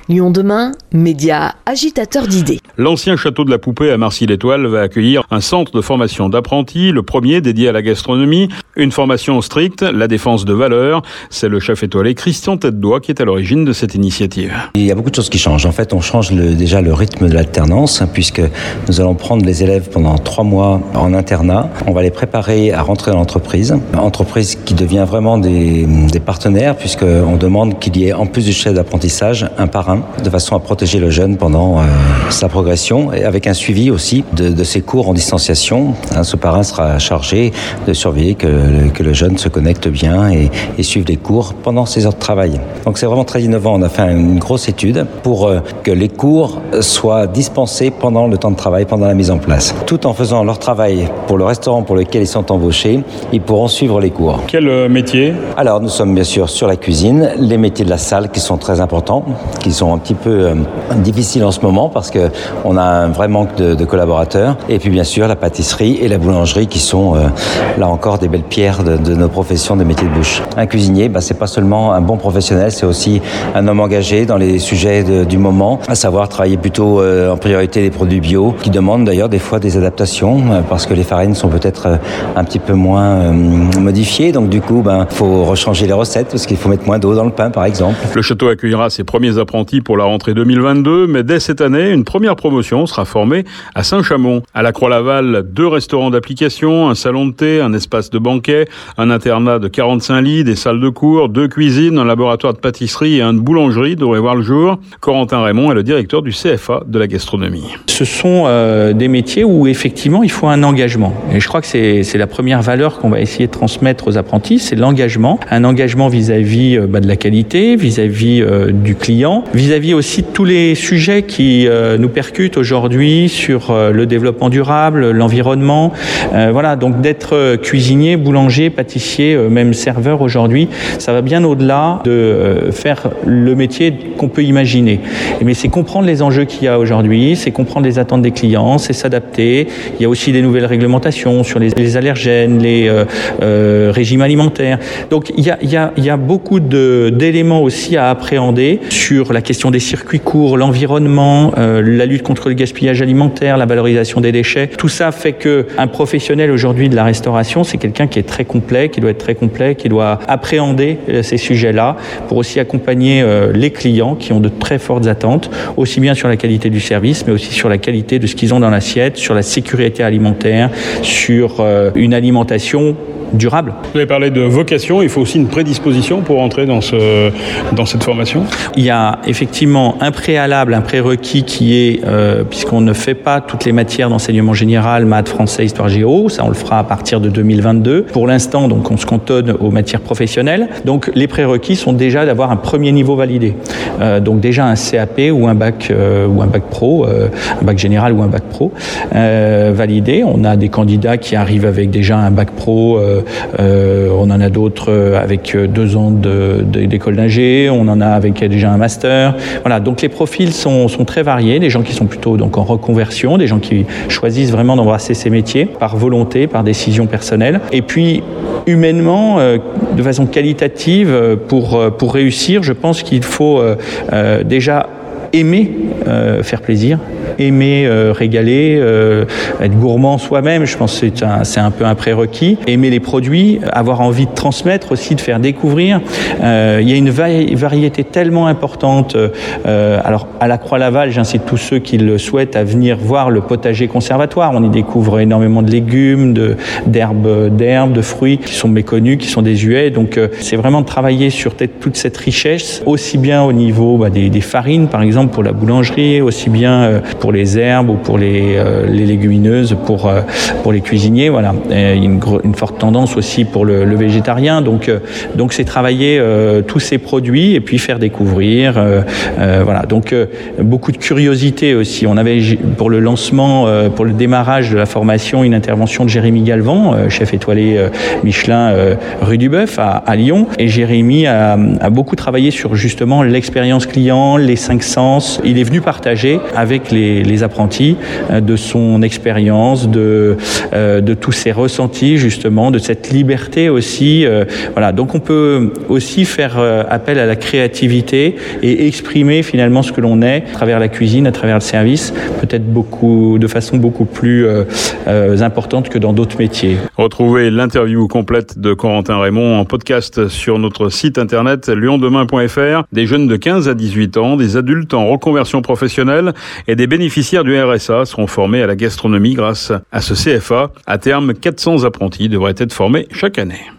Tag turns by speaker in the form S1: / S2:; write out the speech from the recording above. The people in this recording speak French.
S1: Lyon demain, média agitateur d'idées.
S2: L'ancien château de la Poupée à Marcy-l'Étoile va accueillir un centre de formation d'apprentis, le premier dédié à la gastronomie. Une formation stricte, la défense de valeurs. C'est le chef étoilé Christian Tête-Doigt qui est à l'origine de cette initiative.
S3: Il y a beaucoup de choses qui changent. En fait, on change déjà le rythme de l'alternance, puisque nous allons prendre les élèves pendant 3 mois en internat. On va les préparer à rentrer dans l'entreprise. Entreprise qui devient vraiment des partenaires, puisqu'on demande qu'il y ait, en plus du chef d'apprentissage, un parrain, de façon à protéger le jeune pendant sa progression, et avec un suivi aussi de ses cours en distanciation. Ce parrain sera chargé de surveiller que le jeune se connecte bien et suive les cours pendant ses heures de travail. Donc c'est vraiment très innovant. On a fait une grosse étude pour que les cours soient dispensés pendant le temps de travail, pendant la mise en place. Tout en faisant leur travail pour le restaurant pour lequel ils sont embauchés, ils pourront suivre les cours.
S2: Quel métier ?
S3: Alors nous sommes bien sûr sur la cuisine, les métiers de la salle qui sont très importants, qui sont un petit peu difficiles en ce moment parce qu'on a un vrai manque de collaborateurs. Et puis bien sûr la pâtisserie et la boulangerie qui sont là encore des belles pierres de nos professions, des métiers de bouche. Un cuisinier, c'est pas seulement un bon professionnel, c'est aussi un homme engagé dans les sujets du moment, à savoir travailler plutôt en priorité des produits bio, qui demandent d'ailleurs des fois des adaptations parce que les farines sont peut-être un petit peu moins modifiées. Donc du coup, faut rechanger les recettes parce qu'il faut mettre moins d'eau dans le pain par exemple.
S2: Le château accueillera ses premiers apprentis pour la rentrée 2022, mais dès cette année, une première promotion sera formée à Saint-Chamond. À la Croix-Laval, 2 restaurants d'application, un salon de thé, un espace de banquet, un internat de 45 lits, des salles de cours, 2 cuisines, un laboratoire de pâtisserie et un de boulangerie devraient voir le jour. Corentin Raymond est le directeur du CFA de la gastronomie.
S4: Ce sont des métiers où effectivement il faut un engagement. Et je crois que c'est la première valeur qu'on va essayer de transmettre aux apprentis, c'est l'engagement. Un engagement vis-à-vis de la qualité, vis-à-vis du client, vis-à-vis aussi de tous les sujets qui nous percutent aujourd'hui sur le développement durable, l'environnement. Donc d'être cuisinier, boulanger, pâtissier, même serveur aujourd'hui, ça va bien au-delà de faire le métier qu'on peut imaginer. Mais c'est comprendre les enjeux qu'il y a aujourd'hui, c'est comprendre les attentes des clients, c'est s'adapter. Il y a aussi des nouvelles réglementations sur les allergènes, les régimes alimentaires. Donc il y a beaucoup d'éléments aussi à appréhender sur la question des circuits courts, l'environnement, la lutte contre le gaspillage alimentaire, la valorisation des déchets. Tout ça fait qu'un professionnel aujourd'hui de la restauration, c'est quelqu'un qui est très complet, qui doit être très complet, qui doit appréhender ces sujets-là pour aussi accompagner les clients qui ont de très fortes attentes, aussi bien sur la qualité du service, mais aussi sur la qualité de ce qu'ils ont dans l'assiette, sur la sécurité alimentaire, sur une alimentation durable.
S2: Vous avez parlé de vocation, il faut aussi une prédisposition pour entrer dans cette formation ?
S4: Il y a effectivement un préalable, un prérequis qui est, puisqu'on ne fait pas toutes les matières d'enseignement général, maths, français, histoire, géo, ça on le fera à partir de 2022. Pour l'instant, donc on se cantonne aux matières professionnelles. Donc les prérequis sont déjà d'avoir un premier niveau validé. Donc déjà un CAP ou un bac pro, un bac général ou un bac pro validé. On a des candidats qui arrivent avec déjà un bac pro. On en a d'autres avec 2 ans d'école d'ingé, on en a avec déjà un master. Voilà, donc les profils sont très variés, des gens qui sont plutôt donc en reconversion, des gens qui choisissent vraiment d'embrasser ces métiers par volonté, par décision personnelle. Et puis humainement, de façon qualitative, pour réussir, je pense qu'il faut déjà aimer faire plaisir, aimer régaler, être gourmand soi-même, je pense que c'est un peu un prérequis. Aimer les produits, avoir envie de transmettre aussi, de faire découvrir. Il y a une variété tellement importante. Alors à la Croix-Laval, j'incite tous ceux qui le souhaitent à venir voir le potager conservatoire. On y découvre énormément de légumes, d'herbes, de fruits qui sont méconnus, qui sont désuets. Donc c'est vraiment de travailler sur toute cette richesse, aussi bien au niveau des farines, par exemple, pour la boulangerie, aussi bien pour les herbes ou pour les légumineuses, pour les cuisiniers. Voilà. Il y a une forte tendance aussi pour le végétarien. Donc c'est travailler tous ces produits et puis faire découvrir. Voilà. Donc beaucoup de curiosité aussi. On avait pour le lancement, pour le démarrage de la formation, une intervention de Jérémy Galvan, chef étoilé Michelin rue du Bœuf à Lyon. Et Jérémy a beaucoup travaillé sur justement l'expérience client, les 5 sens, alternance. Il est venu partager avec les apprentis de son expérience, de tous ses ressentis justement, de cette liberté aussi. Voilà. Donc on peut aussi faire appel à la créativité et exprimer finalement ce que l'on est à travers la cuisine, à travers le service, peut-être de façon beaucoup plus importante que dans d'autres métiers.
S2: Retrouvez l'interview complète de Corentin Raymond en podcast sur notre site internet lyondemain.fr. Des jeunes de 15 à 18 ans, des adultes en reconversion professionnelle et des bénéficiaires du RSA seront formés à la gastronomie grâce à ce CFA. À terme, 400 apprentis devraient être formés chaque année.